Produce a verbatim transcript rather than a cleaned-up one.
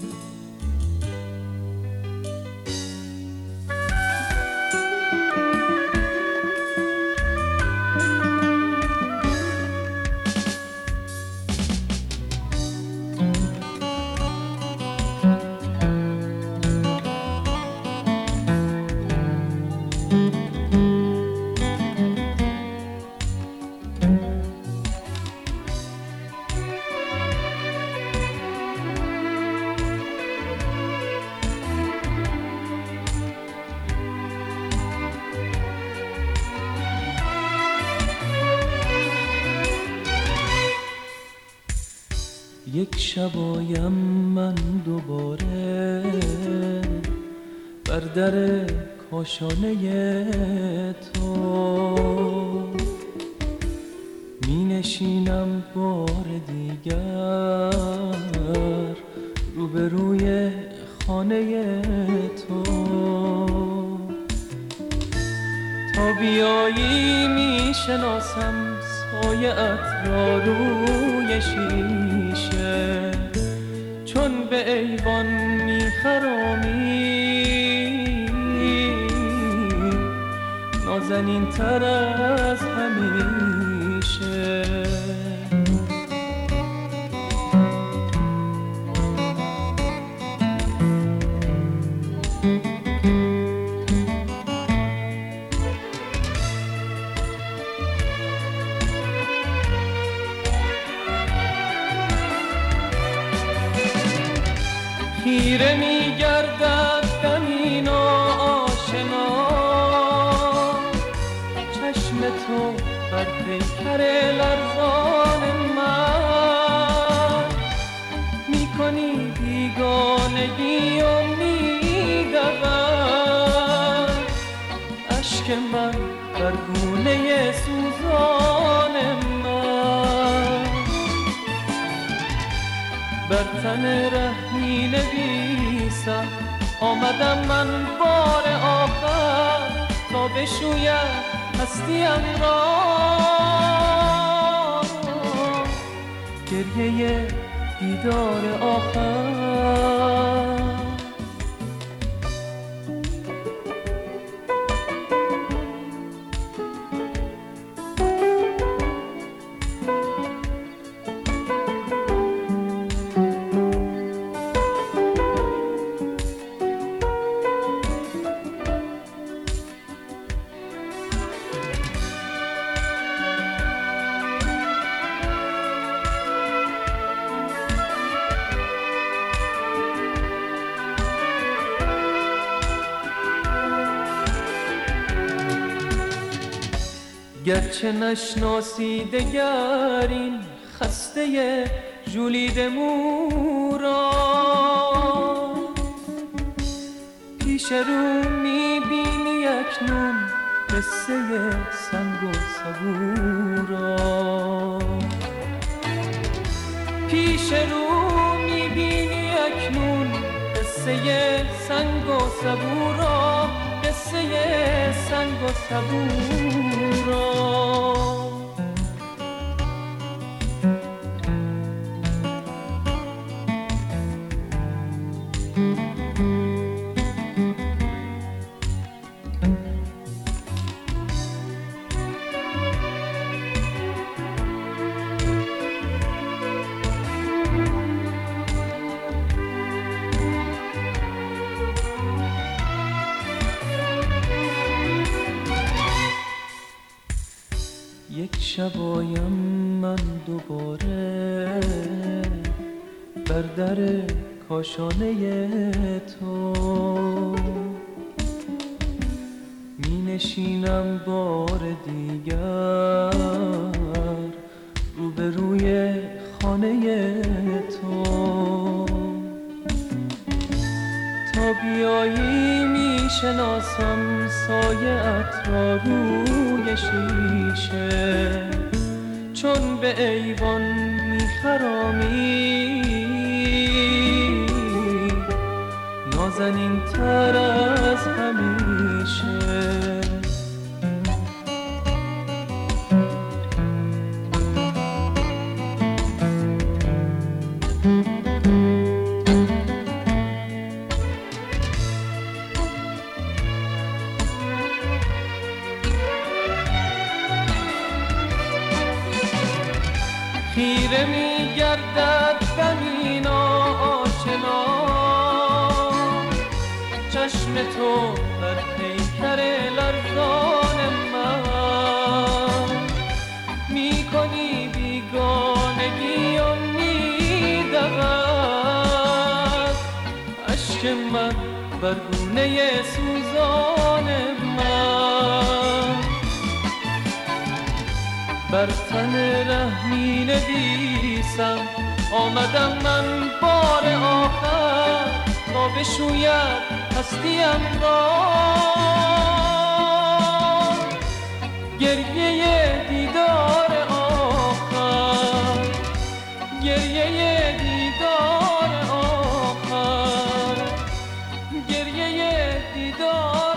یک شبایم من دوباره بر در کاشانه تو می نشینم بار دیگر روبروی خانه تو. تا بیایی می شناسم سایه‌ات را روی شیشه، چون به ایوان می خرامی نازنین تر از همیشه. خیره می گردد دمی ناآشنا، چشم تو بر پیکر لرزان من می کنی بیگانگی و می دود اشک من بر گونه سوزان من. بر تن رحمی نویسم آمدم من بار آخر تا بشویم هستیم را، گریه دیدار آخر. گرچه نشناسی دگر این خسته ژولیده مو را، پیش رو میبینی اکنون قصه سنگ و سبو را. پیش رو میبینی اکنون قصه سنگ و سبو را، قصه سنگ و سبو را. یک شبایم من دوباره بر در کاشانه تو می نشینم بار دیگر روبروی خانه تو. تا بیایی می شناسم سایه‌ات را روی شیشه، چون به ایوان می خرامی نازنین تر از همیشه. خیره می گردد زمین آشنا، چشم تو بر پیکر لرزان من، می کنی بیگانگی و می دود اشک من بر گونه سوزان من. بر تن رحمین بیسم آمدم من بار آخر تا بشوید هستیم را. گریه دیدار آخر، گریه دیدار آخر، گریه دیدار